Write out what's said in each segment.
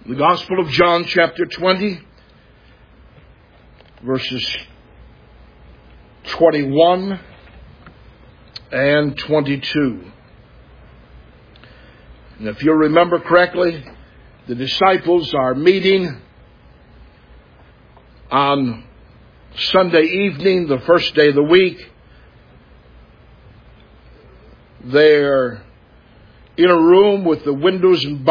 The Gospel of John, chapter 20, verses 21 and 22. And if you remember correctly, the disciples are meeting on Sunday evening, the first day of the week. They're in a room with the windows and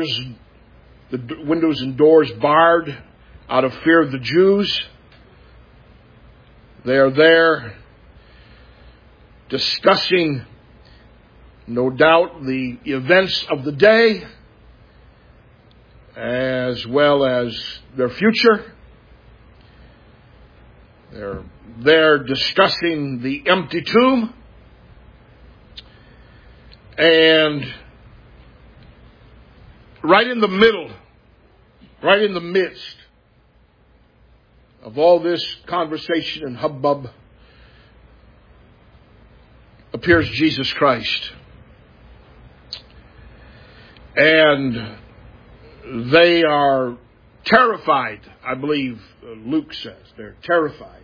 doors barred out of fear of the Jews. They are there discussing, no doubt, the events of the day as well as their future. They're there discussing the empty tomb. And right in the middle, right in the midst of all this conversation and hubbub, appears Jesus Christ. And they are terrified, I believe Luke says. They're terrified.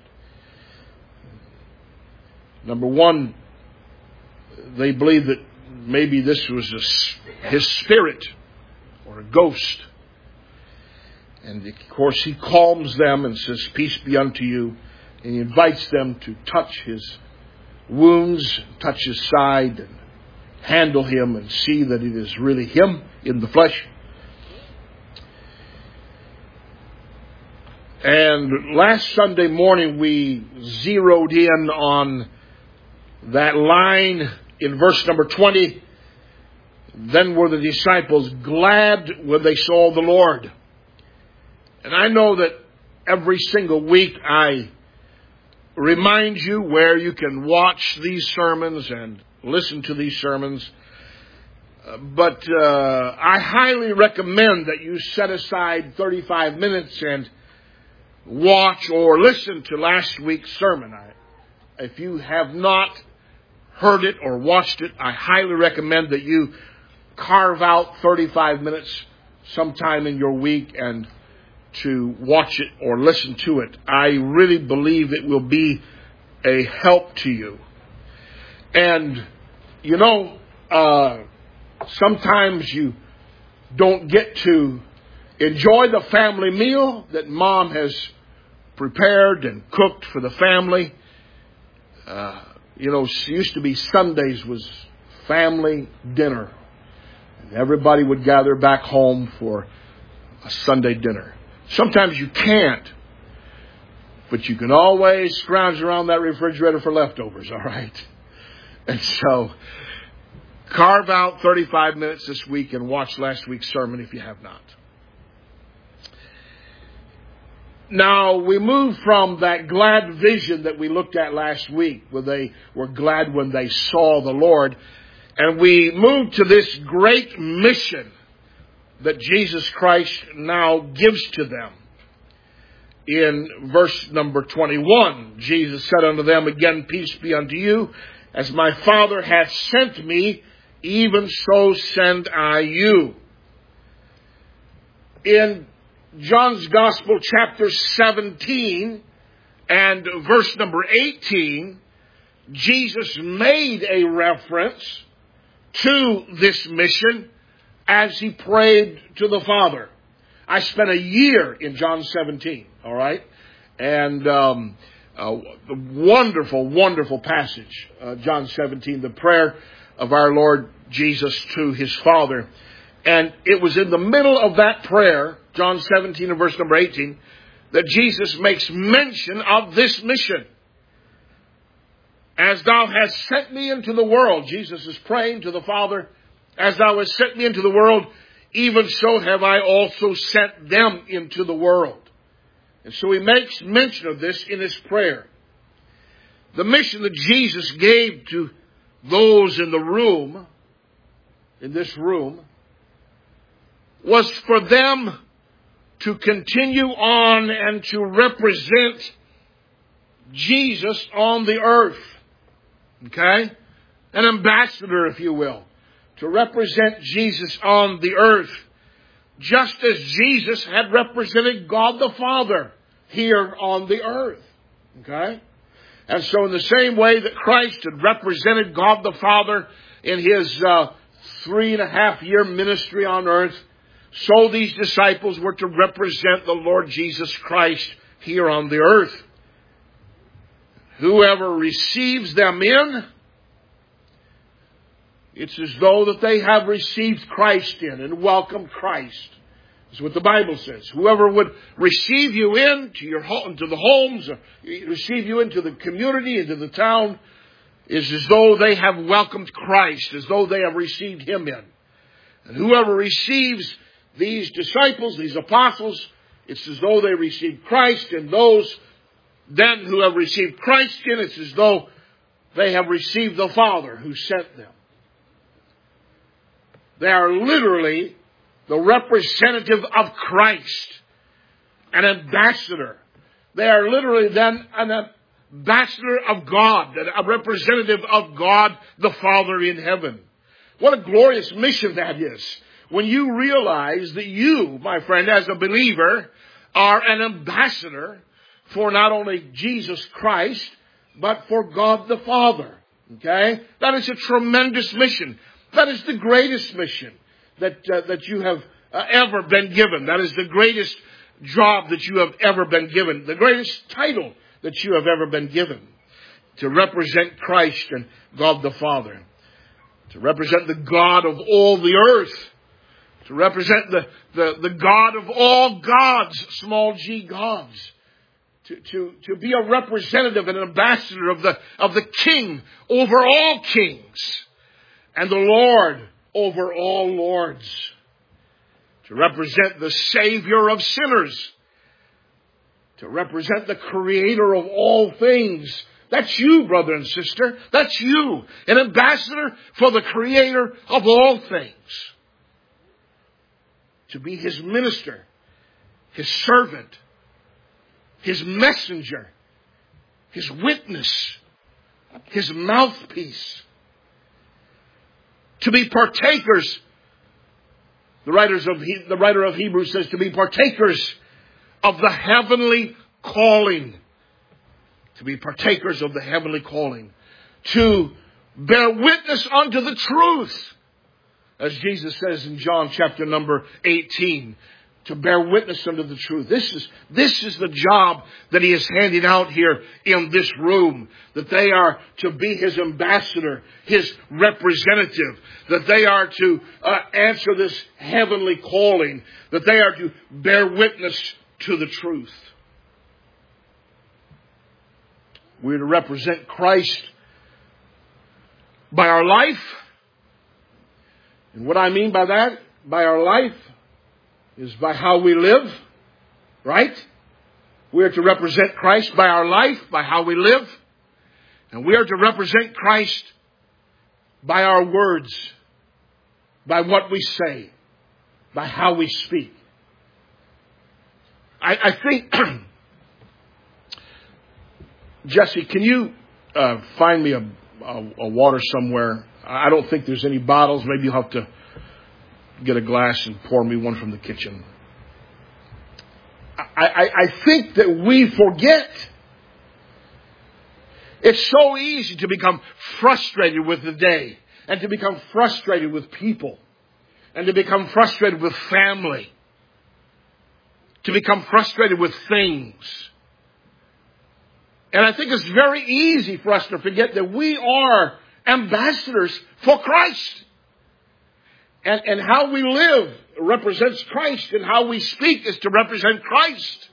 Number one, they believe that maybe this was his spirit or a ghost. And of course he calms them and says, "Peace be unto you." And he invites them to touch his wounds, touch his side, and handle him and see that it is really him in the flesh. And last Sunday morning we zeroed in on that line in verse number 20. Then were the disciples glad when they saw the Lord. And I know that every single week I remind you where you can watch these sermons and listen to these sermons. But I highly recommend that you set aside 35 minutes and watch or listen to last week's sermon. If you have not heard it or watched it, I highly recommend that you carve out 35 minutes sometime in your week and to watch it or listen to it. I really believe it will be a help to you. And, you know, sometimes you don't get to enjoy the family meal that Mom has prepared and cooked for the family. You know, it used to be Sundays was family dinner. And everybody would gather back home for a Sunday dinner. Sometimes you can't, but you can always scrounge around that refrigerator for leftovers, all right? And so, carve out 35 minutes this week and watch last week's sermon if you have not. Now, we move from that glad vision that we looked at last week, where they were glad when they saw the Lord, and we move to this great mission that Jesus Christ now gives to them. In verse number 21, Jesus said unto them again, "Peace be unto you. As my Father hath sent me, even so send I you." In John's Gospel, chapter 17 and verse number 18, Jesus made a reference to this mission as he prayed to the Father. I spent a year in John 17, all right? And a wonderful, wonderful passage, John 17, the prayer of our Lord Jesus to his Father. And it was in the middle of that prayer, John 17 and verse number 18, that Jesus makes mention of this mission. As thou hast sent me into the world, Jesus is praying to the Father, as thou hast sent me into the world, even so have I also sent them into the world. And so he makes mention of this in his prayer. The mission that Jesus gave to those in the room, in this room, was for them to continue on and to represent Jesus on the earth. Okay? An ambassador, if you will, to represent Jesus on the earth. just as Jesus had represented God the Father here on the earth. Okay? And so in the same way that Christ had represented God the Father in His 3.5-year ministry on earth, so these disciples were to represent the Lord Jesus Christ here on the earth. Whoever receives them in, it's as though that they have received Christ in and welcomed Christ. That's what the Bible says. Whoever would receive you into the homes, or receive you into the community, into the town, is as though they have welcomed Christ, as though they have received Him in. And whoever receives these disciples, these apostles, it's as though they received Christ, and those then who have received Christ in, it's as though they have received the Father who sent them. They are literally the representative of Christ, an ambassador. They are literally then an ambassador of God, a representative of God the Father in heaven. What a glorious mission that is. When you realize that you, my friend, as a believer, are an ambassador for not only Jesus Christ, but for God the Father. Okay? That is a tremendous mission. That is the greatest mission that you have ever been given. That is the greatest job that you have ever been given. The greatest title that you have ever been given. To represent Christ and God the Father. To represent the God of all the earth. To represent the God of all gods, small g gods. To be a representative and an ambassador of the King over all kings. And the Lord over all lords. To represent the Savior of sinners. To represent the Creator of all things. That's you, brother and sister. That's you. An ambassador for the Creator of all things. To be His minister. His servant. His messenger. His witness. His mouthpiece. To be partakers. The writer of Hebrews says to be partakers of the heavenly calling. To be partakers of the heavenly calling. To bear witness unto the truth. As Jesus says in John chapter number 18. To bear witness unto the truth. This is the job that He is handing out here in this room. That they are to be His ambassador, His representative. That they are to answer this heavenly calling. That they are to bear witness to the truth. We're to represent Christ by our life. And what I mean by that, by our life, is by how we live, right? We are to represent Christ by our life, by how we live. And we are to represent Christ by our words, by what we say, by how we speak. I think, Jesse, can you find me a water somewhere? I don't think there's any bottles. Maybe you'll have to get a glass and pour me one from the kitchen. I think that we forget. It's so easy to become frustrated with the day. And to become frustrated with people. And to become frustrated with family. To become frustrated with things. And I think it's very easy for us to forget that we are ambassadors for Christ. And how we live represents Christ, and how we speak is to represent Christ.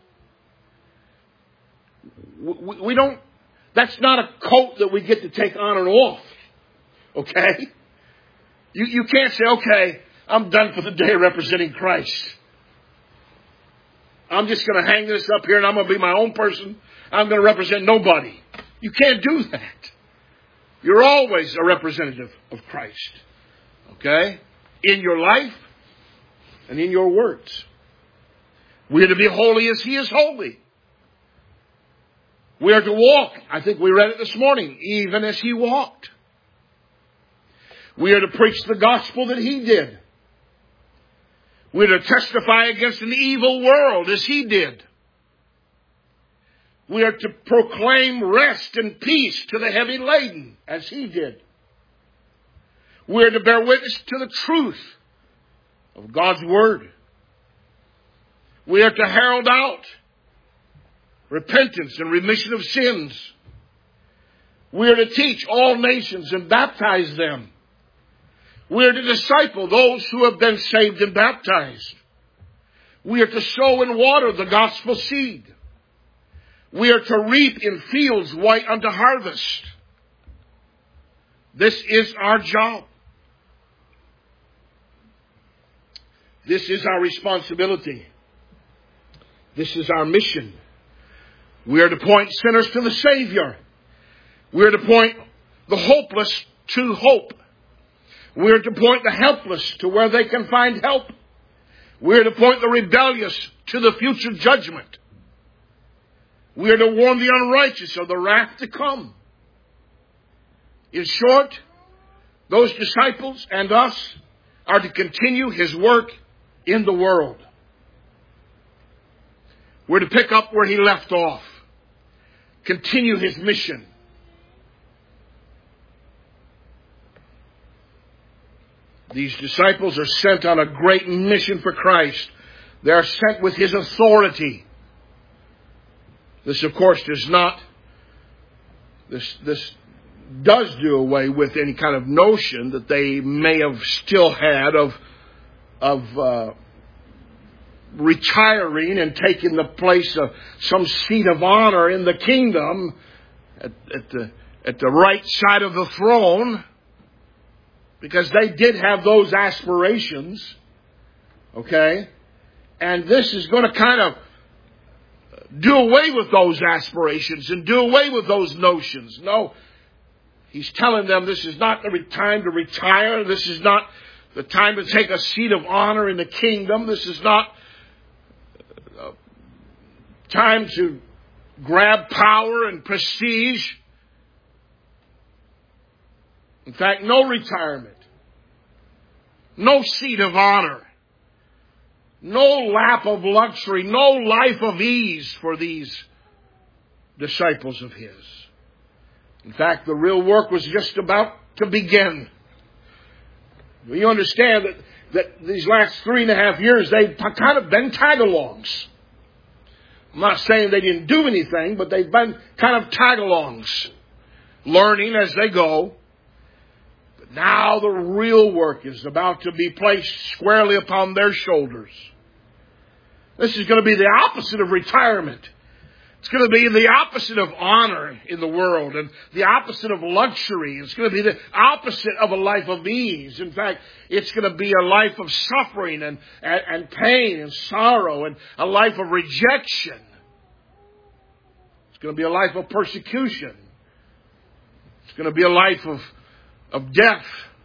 We don't, that's not a coat that we get to take on and off. Okay? You can't say, okay, I'm done for the day representing Christ. I'm just going to hang this up here and I'm going to be my own person. I'm going to represent nobody. You can't do that. You're always a representative of Christ. Okay? In your life and in your words. We are to be holy as He is holy. We are to walk. I think we read it this morning. Even as He walked. We are to preach the gospel that He did. We're to testify against an evil world as he did. We are to proclaim rest and peace to the heavy laden as he did. We are to bear witness to the truth of God's Word. We are to herald out repentance and remission of sins. We are to teach all nations and baptize them. We are to disciple those who have been saved and baptized. We are to sow and water the gospel seed. We are to reap in fields white unto harvest. This is our job. This is our responsibility. This is our mission. We are to point sinners to the Savior. We are to point the hopeless to hope. We are to point the helpless to where they can find help. We are to point the rebellious to the future judgment. We are to warn the unrighteous of the wrath to come. In short, those disciples and us are to continue his work in the world. We're to pick up where he left off. Continue his mission. These disciples are sent on a great mission for Christ. They are sent with his authority. This, of course, does not, this does do away with any kind of notion that they may have still had of retiring and taking the place of some seat of honor in the kingdom at the right side of the throne, because they did have those aspirations. Okay? And this is going to kind of do away with those aspirations and do away with those notions. No, he's telling them this is not the time to retire. This is not the time to take a seat of honor in the kingdom. This is not time to grab power and prestige. In fact, no retirement, no seat of honor, no lap of luxury, no life of ease for these disciples of his. In fact, the real work was just about to begin. You understand that these last 3.5 years, they've kind of been tag-alongs. I'm not saying they didn't do anything, but they've been kind of tag-alongs, learning as they go. But now the real work is about to be placed squarely upon their shoulders. This is going to be the opposite of retirement. It's going to be the opposite of honor in the world and the opposite of luxury. It's going to be the opposite of a life of ease. In fact, it's going to be a life of suffering and pain and sorrow and a life of rejection. It's going to be a life of persecution. It's going to be a life of death.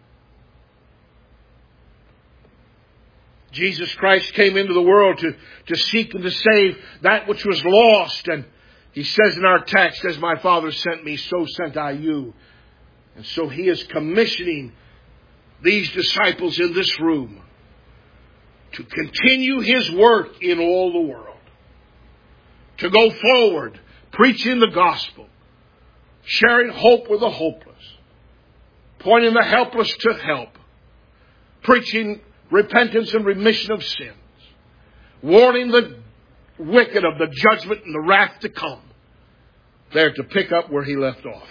Jesus Christ came into the world to seek and to save that which was lost. And he says in our text, as my Father sent me, so sent I you. And so he is commissioning these disciples in this room to continue his work in all the world. To go forward, preaching the gospel, sharing hope with the hopeless, pointing the helpless to help, preaching repentance and remission of sins, warning the wicked of the judgment and the wrath to come. They're to pick up where he left off.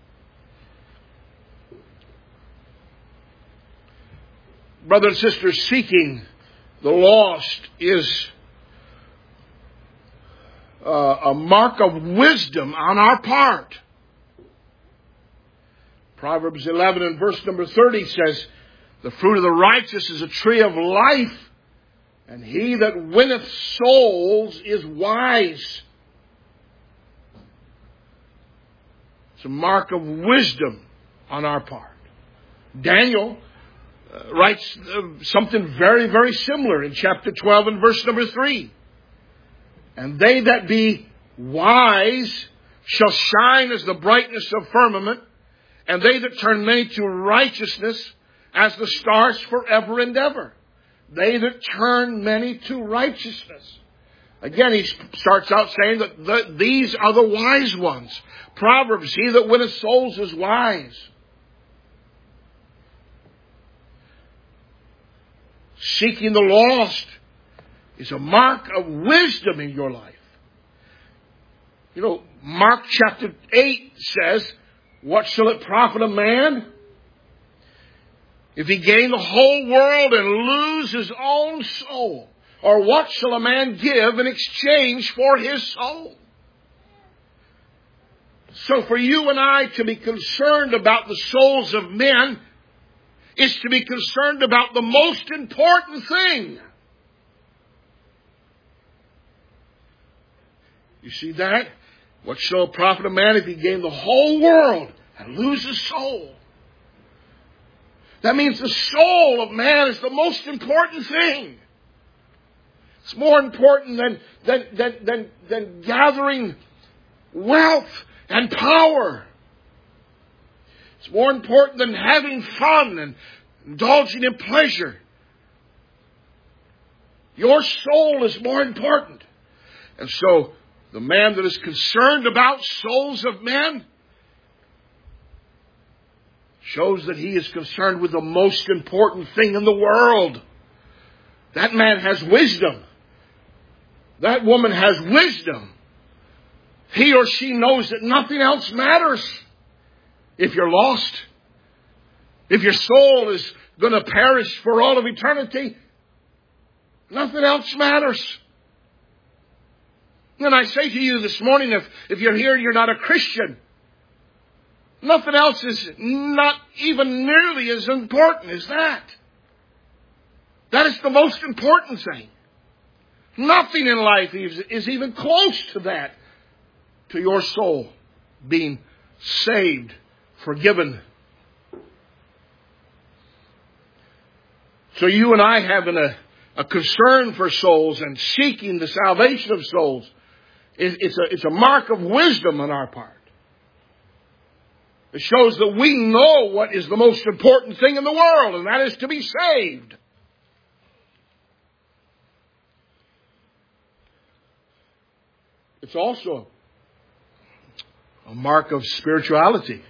Brothers and sisters, seeking the lost is a mark of wisdom on our part. Proverbs 11 and verse number 30 says, the fruit of the righteous is a tree of life, and he that winneth souls is wise. It's a mark of wisdom on our part. Daniel writes something very, very similar in chapter 12 and verse number 3. And they that be wise shall shine as the brightness of firmament, and they that turn many to righteousness as the stars forever and ever. they that turn many to righteousness. Again, he starts out saying that these are the wise ones. Proverbs, he that winneth souls is wise. Seeking the lost is a mark of wisdom in your life. You know, Mark chapter 8 says, what shall it profit a man if he gain the whole world and lose his own soul? Or what shall a man give in exchange for his soul? So for you and I to be concerned about the souls of men is to be concerned about the most important thing. You see that? What shall it profit a man if he gain the whole world and lose his soul? That means the soul of man is the most important thing. It's more important than gathering wealth and power. It's more important than having fun and indulging in pleasure. Your soul is more important. And so, the man that is concerned about souls of men shows that he is concerned with the most important thing in the world. That man has wisdom. That woman has wisdom. He or she knows that nothing else matters if you're lost. If your soul is going to perish for all of eternity, nothing else matters. And I say to you this morning, if you're here and you're not a Christian, nothing else is not even nearly as important as that. That is the most important thing. Nothing in life is even close to that, to your soul being saved, forgiven. So you and I having a concern for souls and seeking the salvation of souls, it's a mark of wisdom on our part. It shows that we know what is the most important thing in the world, and that is to be saved. It's also a mark of spirituality.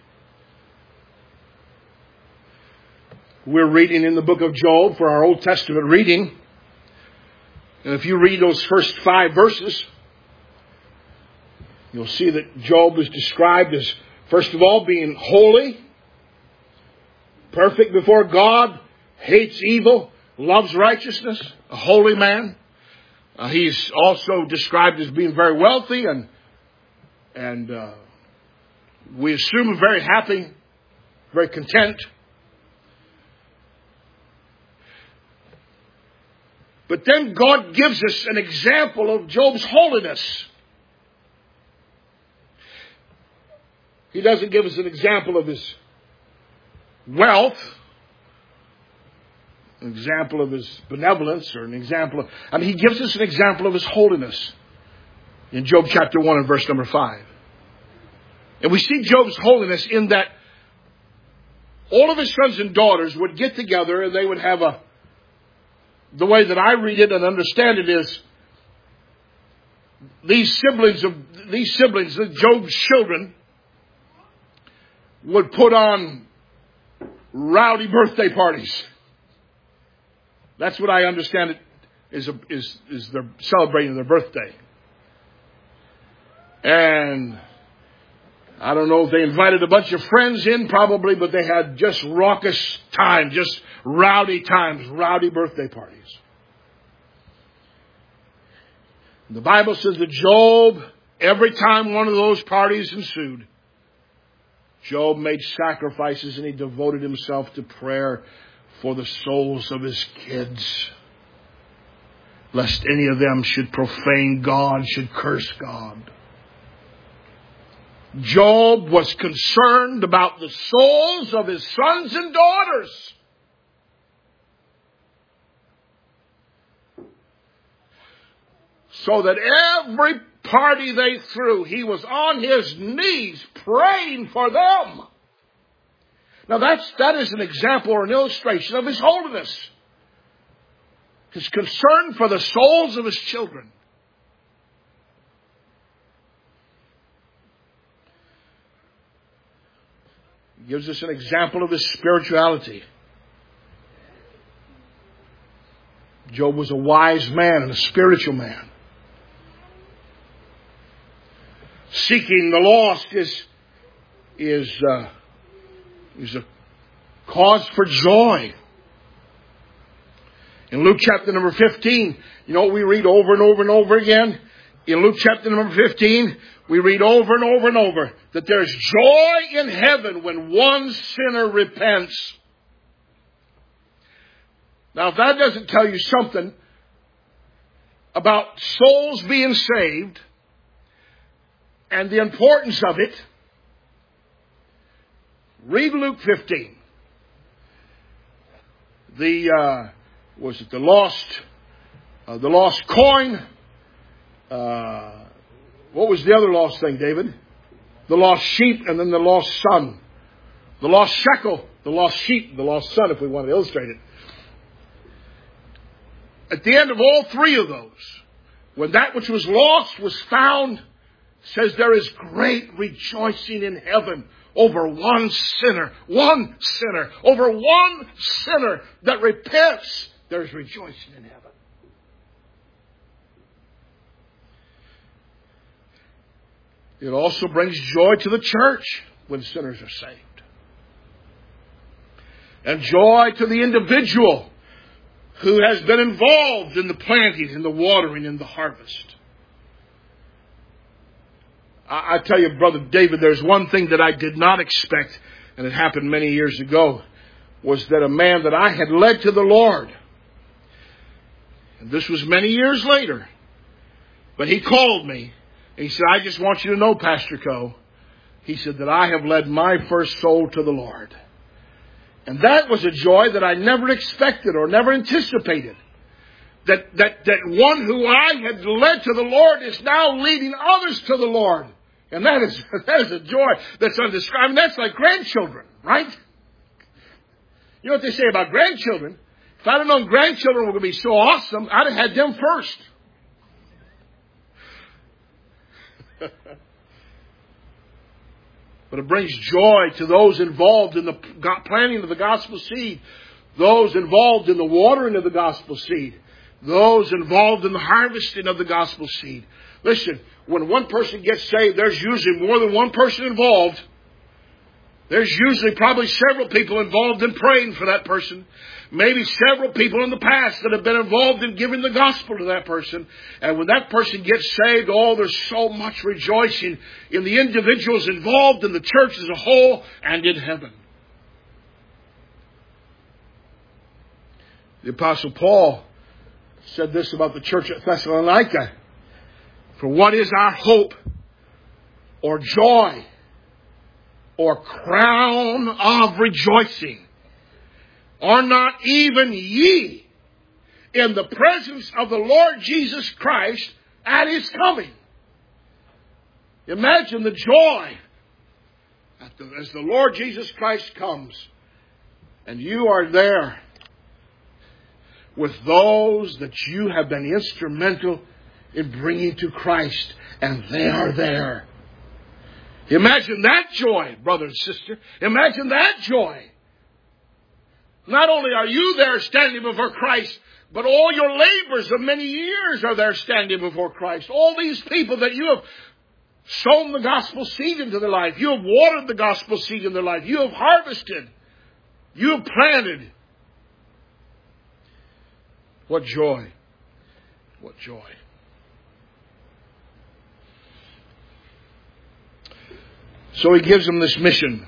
We're reading in the book of Job for our Old Testament reading. And if you read those first 5 verses, you'll see that Job is described as, first of all, being holy, perfect before God, hates evil, loves righteousness, a holy man. He's also described as being very wealthy and we assume very happy, very content. But then God gives us an example of Job's holiness. He doesn't give us an example of his wealth, an example of his benevolence, or an example of... he gives us an example of his holiness in Job chapter 1 and verse number 5. And we see Job's holiness in that all of his sons and daughters would get together and they would have the way that I read it and understand it is, these siblings, Job's children, would put on rowdy birthday parties. That's what I understand it is they're celebrating their birthday. And I don't know if they invited a bunch of friends in, probably, but they had just raucous time, just rowdy times, rowdy birthday parties. The Bible says that Job, every time one of those parties ensued, Job made sacrifices and he devoted himself to prayer for the souls of his kids, lest any of them should profane God, should curse God. Job was concerned about the souls of his sons and daughters. So that every party they threw, he was on his knees praying for them. Now that is an example or an illustration of his holiness. His concern for the souls of His children. He gives us an example of His spirituality. Job was a wise man and a spiritual man. Seeking the lost is a cause for joy. In Luke chapter number 15, you know what we read over and over and over again? In Luke chapter number 15, we read over and over and over that there's joy in heaven when one sinner repents. Now, if that doesn't tell you something about souls being saved and the importance of it, read Luke 15. The lost coin? What was the other lost thing, David? The lost sheep and then the lost son. The lost shekel, the lost sheep, the lost son, if we want to illustrate it. At the end of all three of those, when that which was lost was found, says there is great rejoicing in heaven over one sinner, over one sinner that repents. There's rejoicing in heaven. It also brings joy to the church when sinners are saved. And joy to the individual who has been involved in the planting, in the watering, in the harvest. I tell you, Brother David, there's one thing that I did not expect, and it happened many years ago, was that a man that I had led to the Lord, and this was many years later, but he called me, and he said, I just want you to know, Pastor Coe, he said that I have led my first soul to the Lord. And that was a joy that I never expected or never anticipated. That one who I had led to the Lord is now leading others to the Lord. And that is a joy that's undescribable. That's like grandchildren, right? You know what they say about grandchildren? If I'd have known grandchildren were going to be so awesome, I'd have had them first. But it brings joy to those involved in the planting of the gospel seed, those involved in the watering of the gospel seed, those involved in the harvesting of the gospel seed. Listen, when one person gets saved, there's usually more than one person involved. There's usually probably several people involved in praying for that person. Maybe several people in the past that have been involved in giving the gospel to that person. And when that person gets saved, there's so much rejoicing in the individuals involved, in the church as a whole, and in heaven. The Apostle Paul said this about the church at Thessalonica. For what is our hope or joy or crown of rejoicing? Are not even ye in the presence of the Lord Jesus Christ at His coming? Imagine the joy as the Lord Jesus Christ comes and you are there with those that you have been instrumental in bringing to Christ, and they are there. Imagine that joy, brother and sister. Imagine that joy. Not only are you there standing before Christ, but all your labors of many years are there standing before Christ. All these people that you have sown the gospel seed into their life. You have watered the gospel seed in their life. You have harvested. You have planted. What joy. What joy. So he gives them this mission.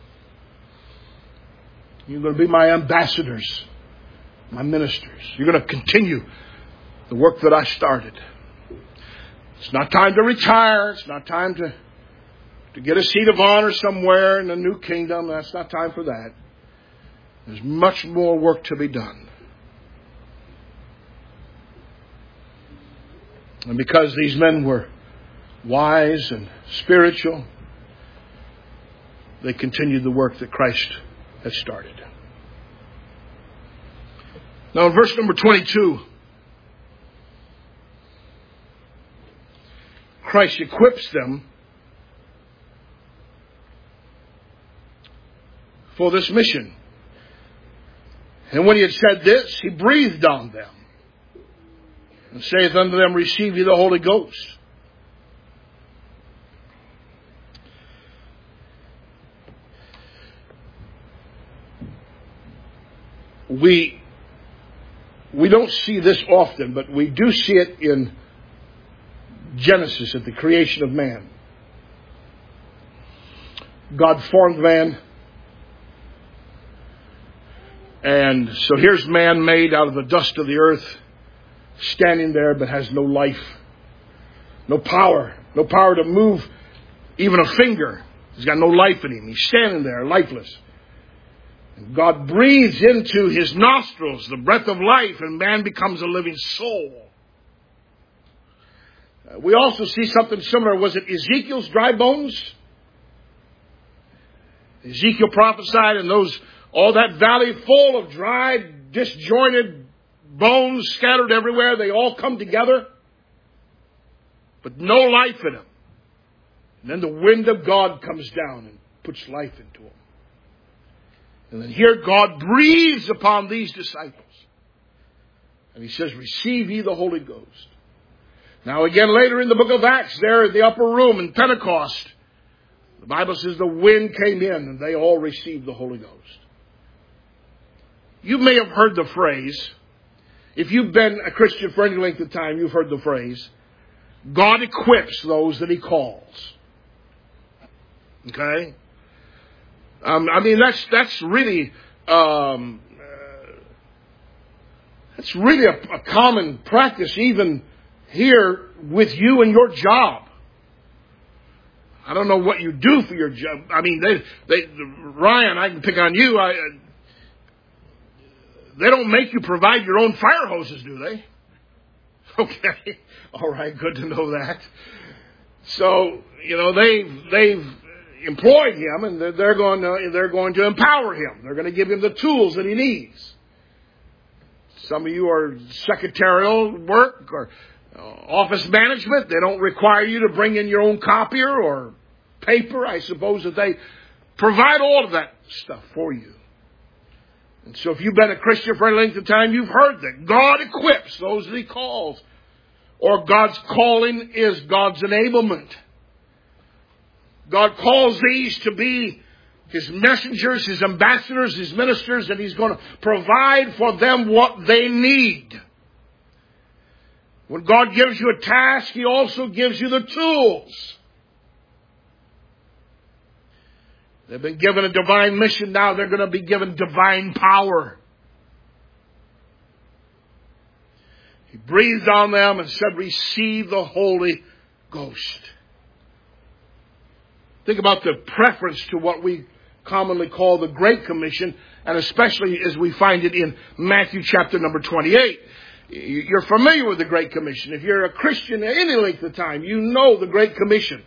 You're going to be my ambassadors, my ministers. You're going to continue the work that I started. It's not time to retire. It's not time to get a seat of honor somewhere in the new kingdom. That's not time for that. There's much more work to be done. And because these men were wise and spiritual, they continued the work that Christ had started. Now in verse number 22, Christ equips them for this mission. And when he had said this, he breathed on them and saith unto them, Receive ye the Holy Ghost. We don't see this often, but we do see it in Genesis at the creation of man. God formed man. And so here's man made out of the dust of the earth, standing there but has no life, no power to move even a finger. He's got no life in him. He's standing there lifeless. And God breathes into his nostrils the breath of life, and man becomes a living soul. We also see something similar. Was it Ezekiel's dry bones? Ezekiel prophesied, and all that valley full of dry, disjointed bones scattered everywhere. They all come together, but no life in them. And then the wind of God comes down and puts life into them. And then here God breathes upon these disciples. And he says, Receive ye the Holy Ghost. Now again, later in the book of Acts, there in the upper room in Pentecost, the Bible says the wind came in and they all received the Holy Ghost. You may have heard the phrase, if you've been a Christian for any length of time, you've heard the phrase, God equips those that he calls. Okay? I mean, that's really a common practice even here with you and your job. I don't know what you do for your job. I mean, Ryan, I can pick on you. They don't make you provide your own fire hoses, do they? Okay. All right. Good to know that. So, they've employed him, and they're going to empower him. They're going to give him the tools that he needs. Some of you are secretarial work or office management. They don't require you to bring in your own copier or paper. I suppose that they provide all of that stuff for you. And so if you've been a Christian for any length of time, you've heard that God equips those that he calls. Or God's calling is God's enablement. God calls these to be his messengers, his ambassadors, his ministers, and he's going to provide for them what they need. When God gives you a task, he also gives you the tools. They've been given a divine mission. Now they're going to be given divine power. He breathed on them and said, Receive the Holy Ghost. Think about the preference to what we commonly call the Great Commission, and especially as we find it in Matthew chapter number 28. You're familiar with the Great Commission. If you're a Christian at any length of time, you know the Great Commission.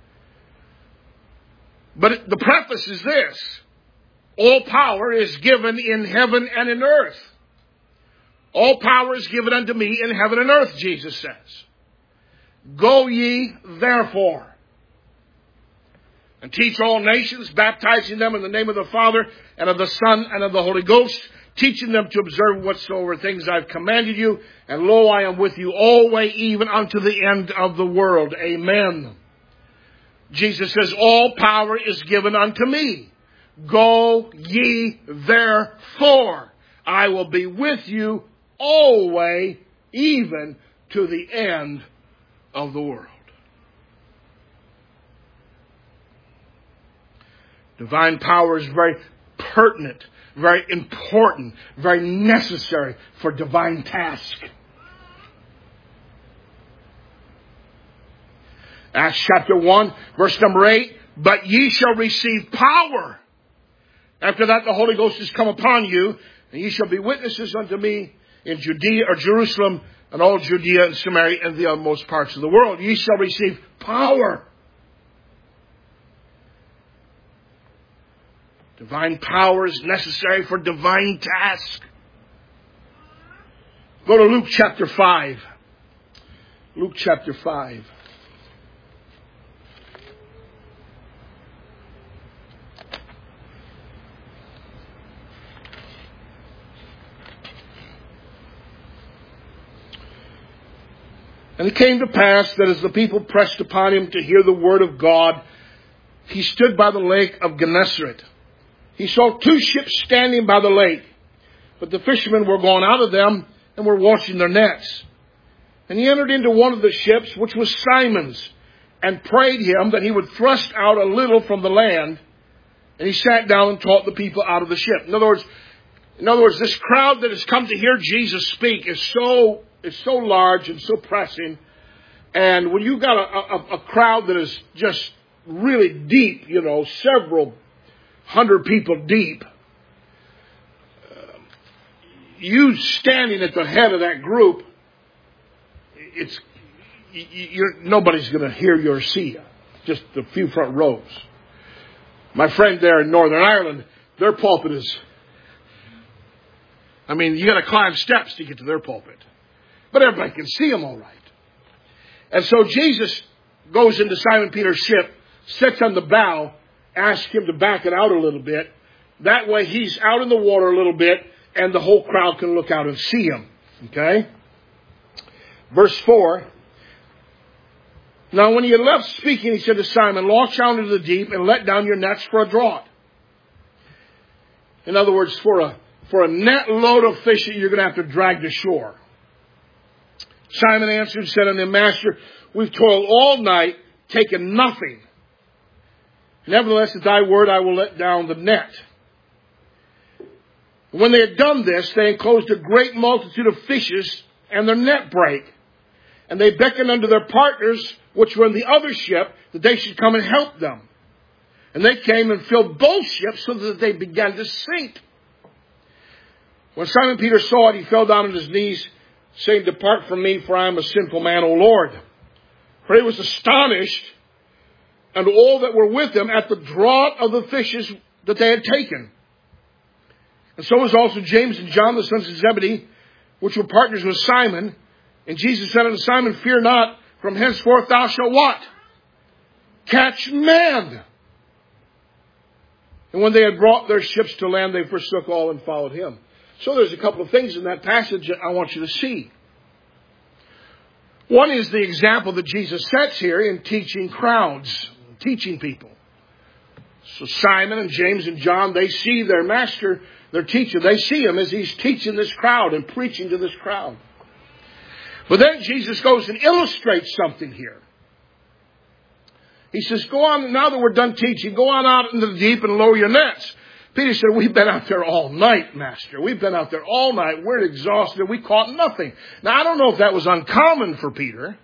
But the preface is this: all power is given in heaven and in earth. All power is given unto me in heaven and earth, Jesus says. Go ye therefore and teach all nations, baptizing them in the name of the Father and of the Son and of the Holy Ghost, teaching them to observe whatsoever things I've commanded you. And lo, I am with you always, even unto the end of the world. Amen. Jesus says, all power is given unto me. Go ye therefore. I will be with you always, even to the end of the world. Divine power is very pertinent, very important, very necessary for divine task. Acts chapter 1, verse number 8, but ye shall receive power. After that, the Holy Ghost is come upon you, and ye shall be witnesses unto me in Judea or Jerusalem and all Judea and Samaria and the utmost parts of the world. Ye shall receive power. Divine power is necessary for divine task. Go to Luke chapter 5. Luke chapter 5. And it came to pass that as the people pressed upon him to hear the word of God, he stood by the lake of Gennesaret. He saw 2 ships standing by the lake, but the fishermen were gone out of them and were washing their nets. And he entered into one of the ships, which was Simon's, and prayed him that he would thrust out a little from the land. And he sat down and taught the people out of the ship. In other words, this crowd that has come to hear Jesus speak is so large and so pressing. And when you've got a crowd that is just really deep, several hundred people deep, you standing at the head of that group, nobody's going to hear you or see you. Just a few front rows. My friend there in Northern Ireland, their pulpit is, you got to climb steps to get to their pulpit. But everybody can see them all right. And so Jesus goes into Simon Peter's ship, sits on the bow, asks him to back it out a little bit. That way he's out in the water a little bit, and the whole crowd can look out and see him. Okay? Verse 4. Now when he had left speaking, he said to Simon, launch out into the deep and let down your nets for a draught. In other words, for a net load of fish that you're going to have to drag to shore. Simon answered and said unto him, Master, we've toiled all night, taken nothing. Nevertheless, at thy word I will let down the net. When they had done this, they enclosed a great multitude of fishes, and their net brake. And they beckoned unto their partners, which were in the other ship, that they should come and help them. And they came and filled both ships, so that they began to sink. When Simon Peter saw it, he fell down on his knees, saying, Depart from me, for I am a sinful man, O Lord. For he was astonished, and all that were with him, at the draught of the fishes that they had taken. And so was also James and John, the sons of Zebedee, which were partners with Simon. And Jesus said unto Simon, Fear not, from henceforth thou shalt what? Catch men. And when they had brought their ships to land, they forsook all and followed him. So there's a couple of things in that passage that I want you to see. One is the example that Jesus sets here in teaching crowds, teaching people. So Simon and James and John, they see their master, their teacher. They see him as he's teaching this crowd and preaching to this crowd. But then Jesus goes and illustrates something here. He says, go on, now that we're done teaching, go on out into the deep and lower your nets. Peter said, we've been out there all night, Master. We've been out there all night. We're exhausted. We caught nothing. Now, I don't know if that was uncommon for Peter.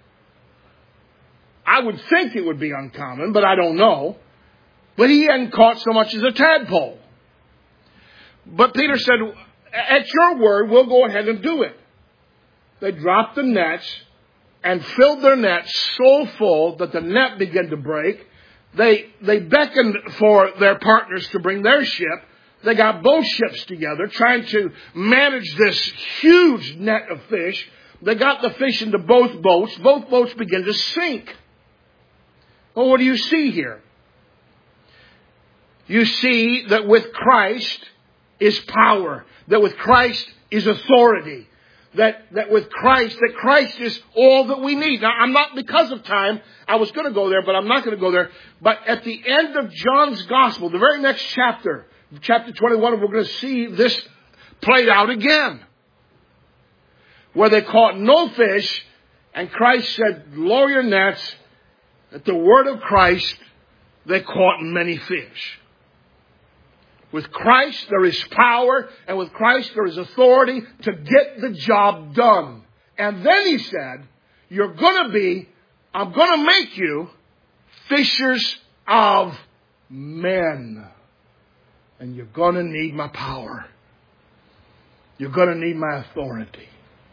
I would think it would be uncommon, but I don't know. But he hadn't caught so much as a tadpole. But Peter said, at your word, we'll go ahead and do it. They dropped the nets and filled their nets so full that the net began to break. They beckoned for their partners to bring their ship. They got both ships together, trying to manage this huge net of fish. They got the fish into both boats. Both boats began to sink. Well, what do you see here? You see that with Christ is power. That with Christ is authority. That with Christ, that Christ is all that we need. Now, I'm not, because of time, I was going to go there, but I'm not going to go there. But at the end of John's Gospel, the very next chapter, chapter 21, we're going to see this played out again. Where they caught no fish, and Christ said, lower your nets. At the word of Christ, they caught many fish. With Christ, there is power, and with Christ, there is authority to get the job done. And then he said, I'm going to make you fishers of men. And you're going to need my power. You're going to need my authority.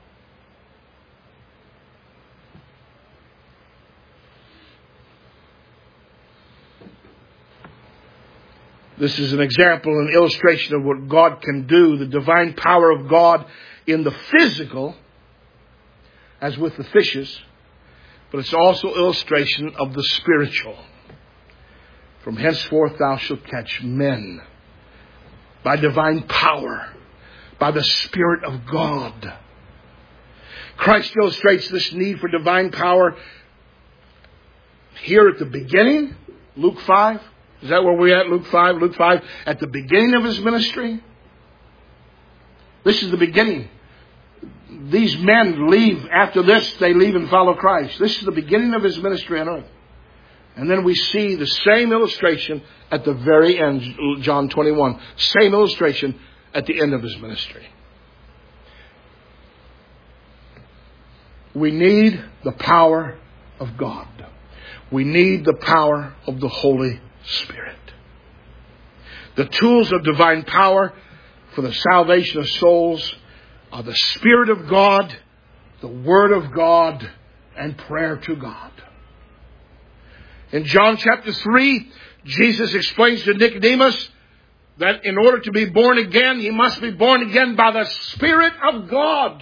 This is an example, an illustration of what God can do, the divine power of God in the physical, as with the fishes, but it's also illustration of the spiritual. From henceforth thou shalt catch men by divine power, by the Spirit of God. Christ illustrates this need for divine power here at the beginning, Luke 5. Is that where we're at, Luke 5? Luke 5, at the beginning of His ministry. This is the beginning. These men leave, after this, they leave and follow Christ. This is the beginning of His ministry on earth. And then we see the same illustration at the very end, John 21. Same illustration at the end of His ministry. We need the power of God. We need the power of the Holy Spirit. The tools of divine power for the salvation of souls are the Spirit of God, the Word of God, and prayer to God. In John chapter 3, Jesus explains to Nicodemus that in order to be born again, he must be born again by the Spirit of God.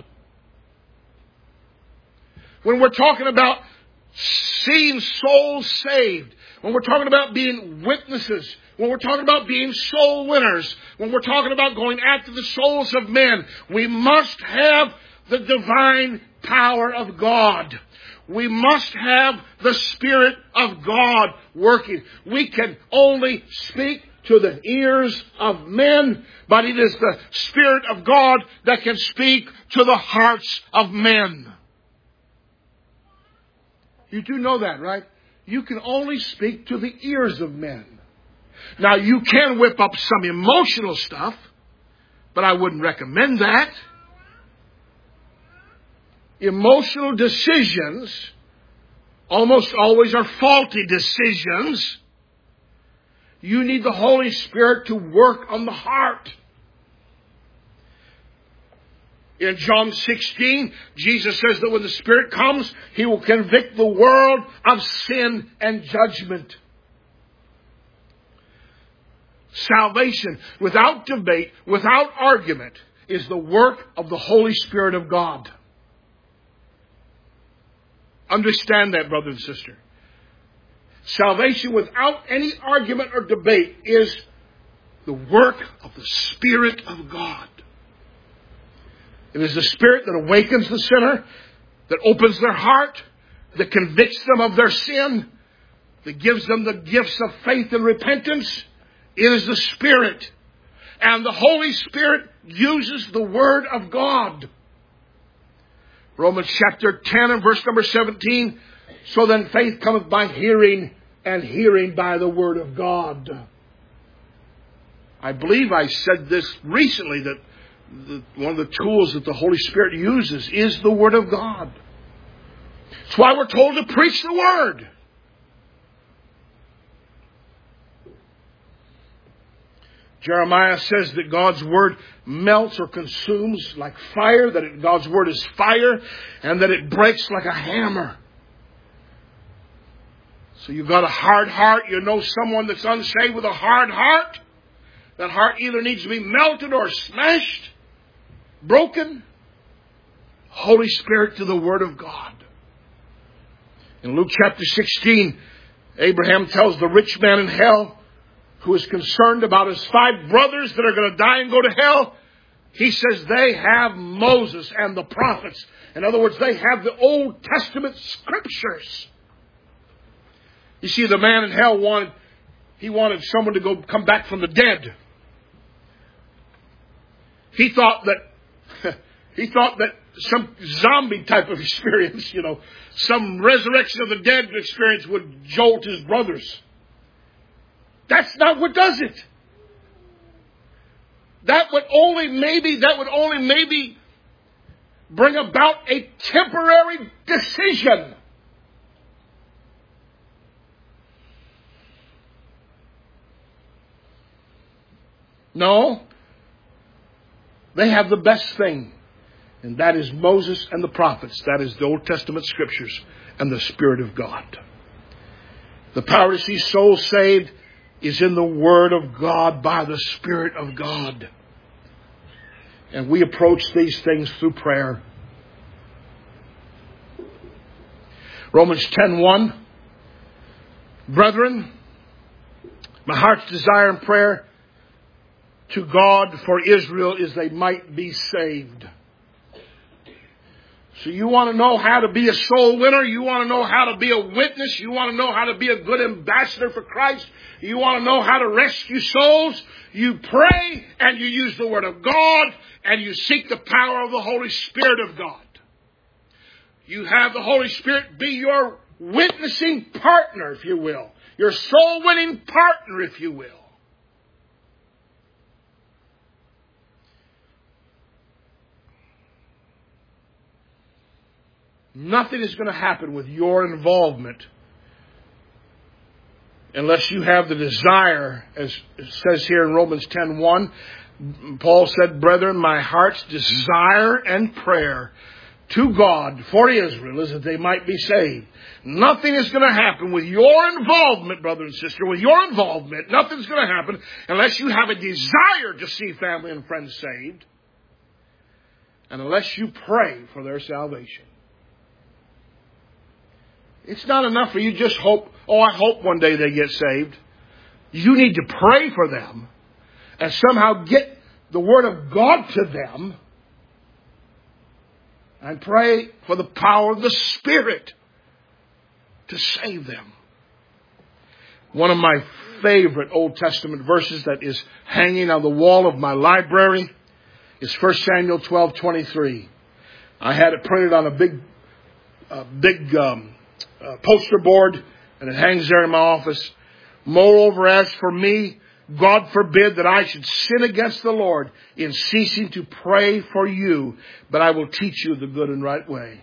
When we're talking about seeing souls saved, when we're talking about being witnesses, when we're talking about being soul winners, when we're talking about going after the souls of men, we must have the divine power of God. We must have the Spirit of God working. We can only speak to the ears of men, but it is the Spirit of God that can speak to the hearts of men. You do know that, right? You can only speak to the ears of men. Now, you can whip up some emotional stuff, but I wouldn't recommend that. Emotional decisions almost always are faulty decisions. You need the Holy Spirit to work on the heart. In John 16, Jesus says that when the Spirit comes, He will convict the world of sin and judgment. Salvation, without debate, without argument, is the work of the Holy Spirit of God. Understand that, brother and sister. Salvation without any argument or debate is the work of the Spirit of God. It is the Spirit that awakens the sinner, that opens their heart, that convicts them of their sin, that gives them the gifts of faith and repentance. It is the Spirit. And the Holy Spirit uses the Word of God. Romans chapter 10 and verse number 17. So then faith cometh by hearing, and hearing by the Word of God. I believe I said this recently, that one of the tools that the Holy Spirit uses is the Word of God. That's why we're told to preach the Word. Jeremiah says that God's Word melts or consumes like fire, that God's Word is fire, and that it breaks like a hammer. So you've got a hard heart. You know someone that's unsaved with a hard heart. That heart either needs to be melted or smashed, broken. Holy Spirit to the Word of God. In Luke chapter 16, Abraham tells the rich man in hell, who is concerned about his 5 brothers that are going to die and go to hell, he says they have Moses and the prophets. In other words, they have the Old Testament scriptures. You see, the man in hell wanted someone to come back from the dead. He thought that some zombie type of experience, some resurrection of the dead experience would jolt his brothers. That's not what does it. That would only maybe bring about a temporary decision. No. They have the best thing. And that is Moses and the prophets. That is the Old Testament scriptures and the Spirit of God. The power to see souls saved is in the Word of God by the Spirit of God. And we approach these things through prayer. Romans 10:1. Brethren, my heart's desire and prayer to God for Israel is they might be saved. So you want to know how to be a soul winner? You want to know how to be a witness? You want to know how to be a good ambassador for Christ? You want to know how to rescue souls? You pray and you use the Word of God and you seek the power of the Holy Spirit of God. You have the Holy Spirit be your witnessing partner, if you will. Your soul winning partner, if you will. Nothing is going to happen with your involvement unless you have the desire, as it says here in Romans 10:1. Paul said, "Brethren, my heart's desire and prayer to God for Israel is that they might be saved." Nothing is going to happen with your involvement, brother and sister. With your involvement, nothing's going to happen unless you have a desire to see family and friends saved, and unless you pray for their salvation. It's not enough for you just hope, I hope one day they get saved. You need to pray for them and somehow get the Word of God to them and pray for the power of the Spirit to save them. One of my favorite Old Testament verses that is hanging on the wall of my library is 1 Samuel 12:23. I had it printed on a big poster board, and it hangs there in my office. "Moreover, as for me, God forbid that I should sin against the Lord in ceasing to pray for you, but I will teach you the good and right way."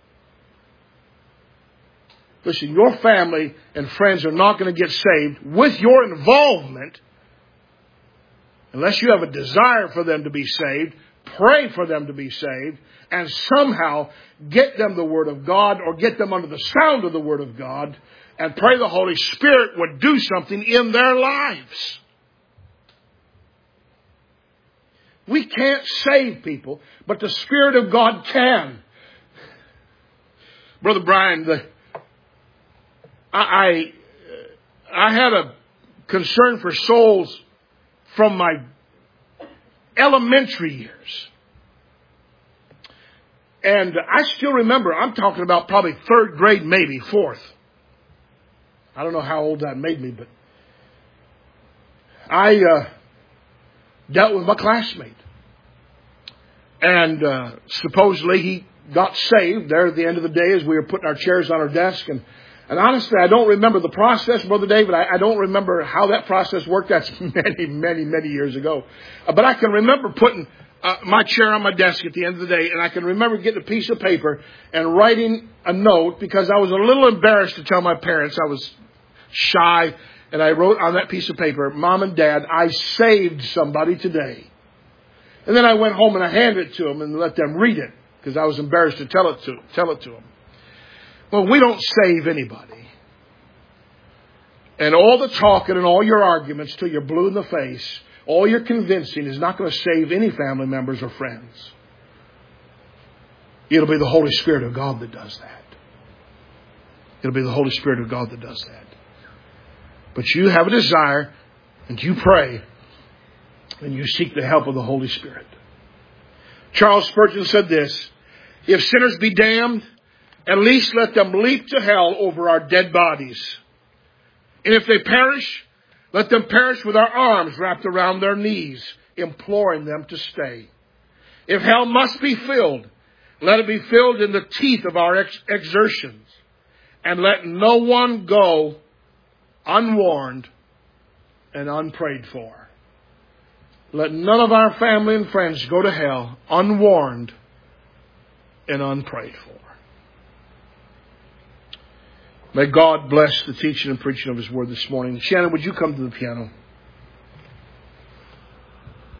Listen, your family and friends are not going to get saved with your involvement unless you have a desire for them to be saved, pray for them to be saved, and somehow get them the Word of God or get them under the sound of the Word of God and pray the Holy Spirit would do something in their lives. We can't save people, but the Spirit of God can. Brother Brian, I had a concern for souls from my elementary years. And I still remember, I'm talking about probably third grade, maybe fourth. I don't know how old that made me, but I dealt with my classmate. And supposedly he got saved there at the end of the day as we were putting our chairs on our desk. And honestly, I don't remember the process, Brother David. I don't remember how that process worked. That's many years ago. But I can remember putting my chair on my desk at the end of the day, and I can remember getting a piece of paper and writing a note because I was a little embarrassed to tell my parents. I was shy, and I wrote on that piece of paper, "Mom and Dad, I saved somebody today." And then I went home and I handed it to them and let them read it because I was embarrassed to tell it to them. Well, we don't save anybody. And all the talking and all your arguments till you're blue in the face, all your convincing is not going to save any family members or friends. It'll be the Holy Spirit of God that does that. It'll be the Holy Spirit of God that does that. But you have a desire and you pray and you seek the help of the Holy Spirit. Charles Spurgeon said this, "If sinners be damned, at least let them leap to hell over our dead bodies. And if they perish, let them perish with our arms wrapped around their knees, imploring them to stay. If hell must be filled, let it be filled in the teeth of our exertions. And let no one go unwarned and unprayed for." Let none of our family and friends go to hell unwarned and unprayed for. May God bless the teaching and preaching of His Word this morning. Shannon, would you come to the piano?